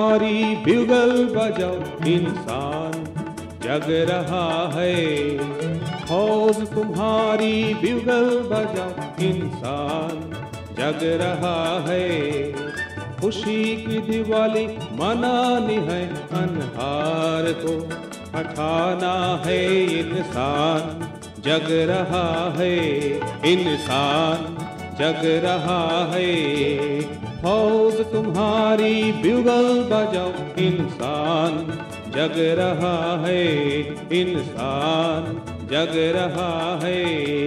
तुम्हारी ब्यूगल बजाओ, इंसान जग रहा है। फौज तुम्हारी ब्यूगल बजाओ, इंसान जग रहा है। खुशी की दिवाली मनानी है, अन्हार को हटाना है। इंसान जग रहा है, इंसान जग रहा है। फौज तुम्हारी ब्यूगल बजाओ, इंसान जग रहा है। इंसान जग रहा है।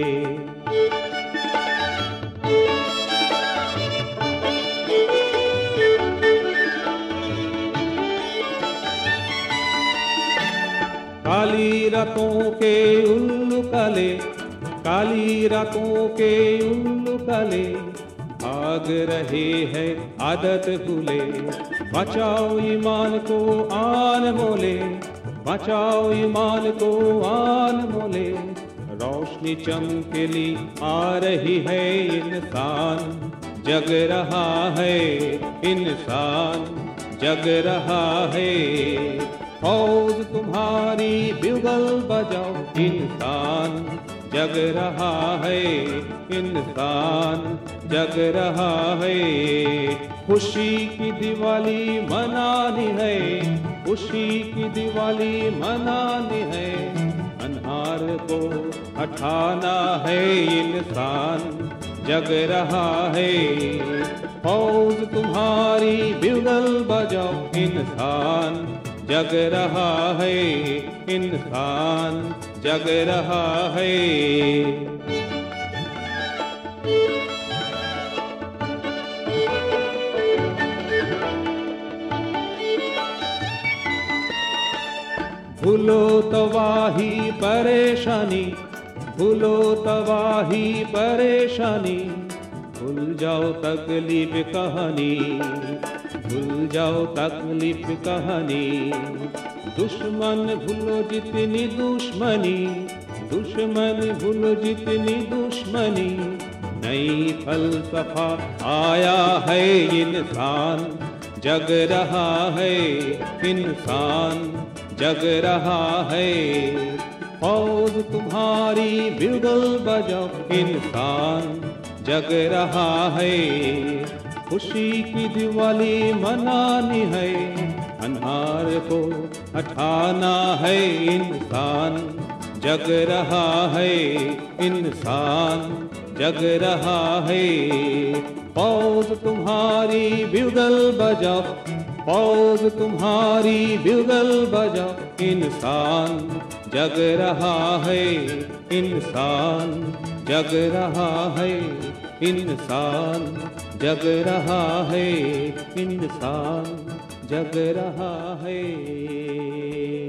काली रातों के उल्लू काले, काली रातों के उल्लू काले, भाग रहे हैं आदत भूले। बचाओ ईमान को आन मोले, बचाओ ईमान को आन मोले। रोशनी चमकेली आ रही है, इंसान जग रहा है। इंसान जग रहा है। फौज तुम्हारी ब्यूगल बजाओ, इंसान जग रहा है। इंसान जग रहा है। खुशी की दिवाली मनानी है, खुशी की दिवाली मनानी है। अन्हार को हटाना है, इंसान जग रहा है। फौज तुम्हारी ब्यूगल बजाओ, इंसान जग रहा है। इंसान जग रहा है। भूलो तबाही परेशानी, भूलो तबाही परेशानी। भूल जाओ तकलीफ कहानी, भूल जाओ तकलीफ कहानी। दुश्मन भूलो जितनी दुश्मनी, दुश्मन भूलो जितनी दुश्मनी। नई फलसफा आया है, इंसान जग रहा है। इंसान जग रहा है। फौज तुम्हारी ब्यूगल बजाओ, इंसान जग रहा है। खुशी की दिवाली मनानी है, अन्हार को हटाना है। इंसान जग रहा है। इंसान जग रहा है। फौज तुम्हारी ब्यूगल बजाओ, फौज तुम्हारी ब्यूगल बजाओ। इंसान जग रहा है। इंसान जग रहा है। इंसान जग रहा है। इंसान जग रहा है।